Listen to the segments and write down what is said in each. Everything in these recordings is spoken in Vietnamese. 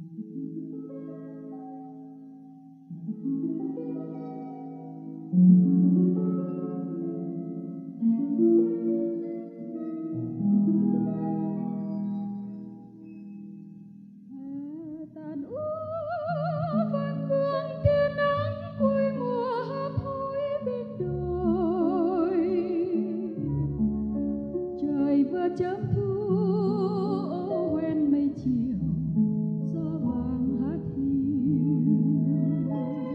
chớp thu hoen mây chiều, gió vàng hát hiu.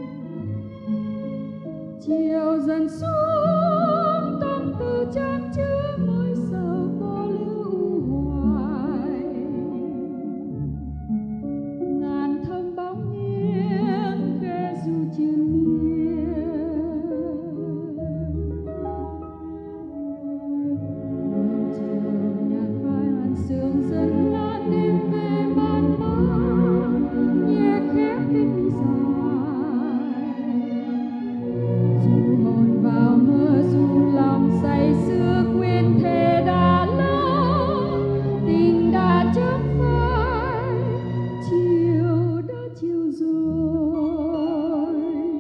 Chiều dần xuống tâm tư chan chứa mối sầu cô lưu hoài. Ngàn thâm bóng nghiêng khe du triền sương dần lan đêm về man mác, nhẹ khép cánh mi dài. Dù hồn vào mưa, dù lòng say sưa quên thề đã lỡ, tình đã chớp phai, chiều đã chiều rồi.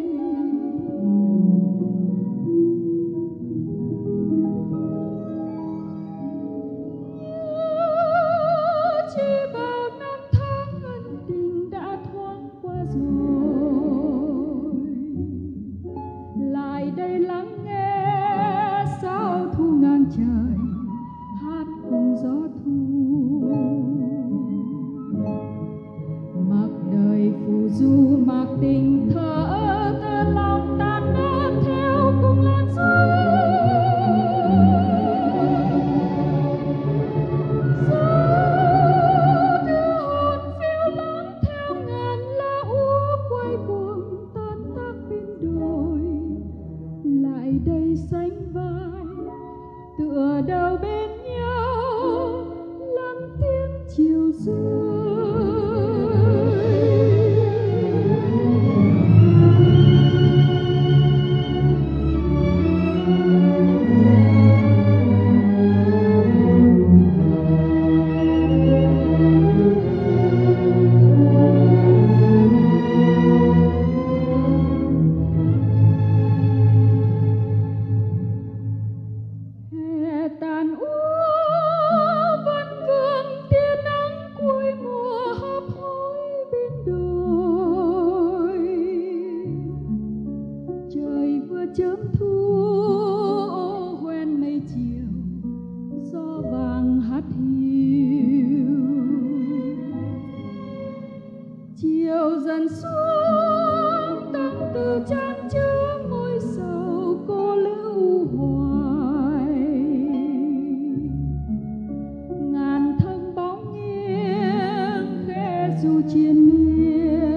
Chỉ bao năm tháng ân tình đã thoáng qua rồi, lại đây lắng nghe sao thu ngang trời hát cùng gió thu. Mặc đời phù du, mặc tình thở tơ lòng tan nát theo cùng làn gió. Lại đây sánh vai tựa đầu bên nhau, lắng tiếng chiều rơi. Tàn úa vẫn vương tia nắng cuối mùa hấp hối bên đồi. Trời vừa chớm thu hoen mây chiều, gió vàng hát hiu. Chiều dần xuống tâm tư chan chứa mối sầu cô lưu hoài. Ngàn thâm bóng nghiêng khe du triền miên.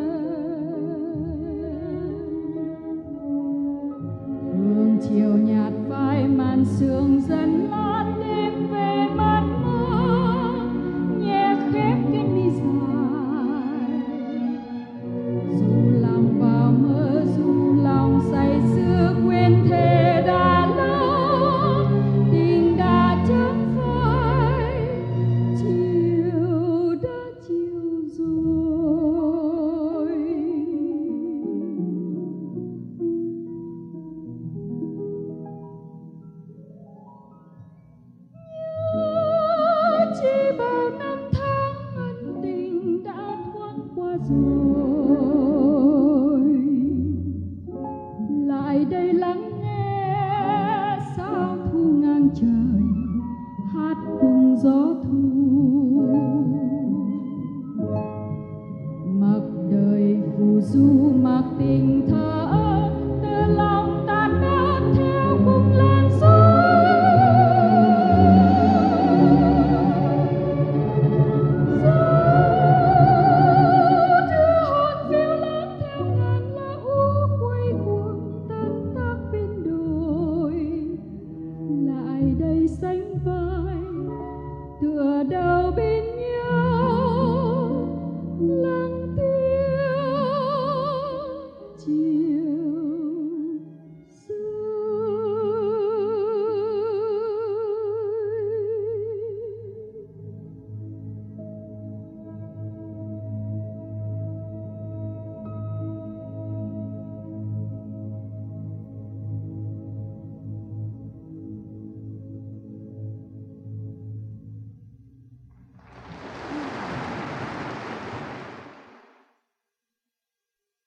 Hương chiều nhạt phai màn sương dần lan đêm về man mơ, nhẹ khép cánh mi dài. Dù lòng vào mơ, dù lòng say sưa quên thề đã lỡ, tình đã chớp phai, chiều đã chiều rồi. Nhớ chỉ bao năm tháng ân tình đã thoáng qua rồi.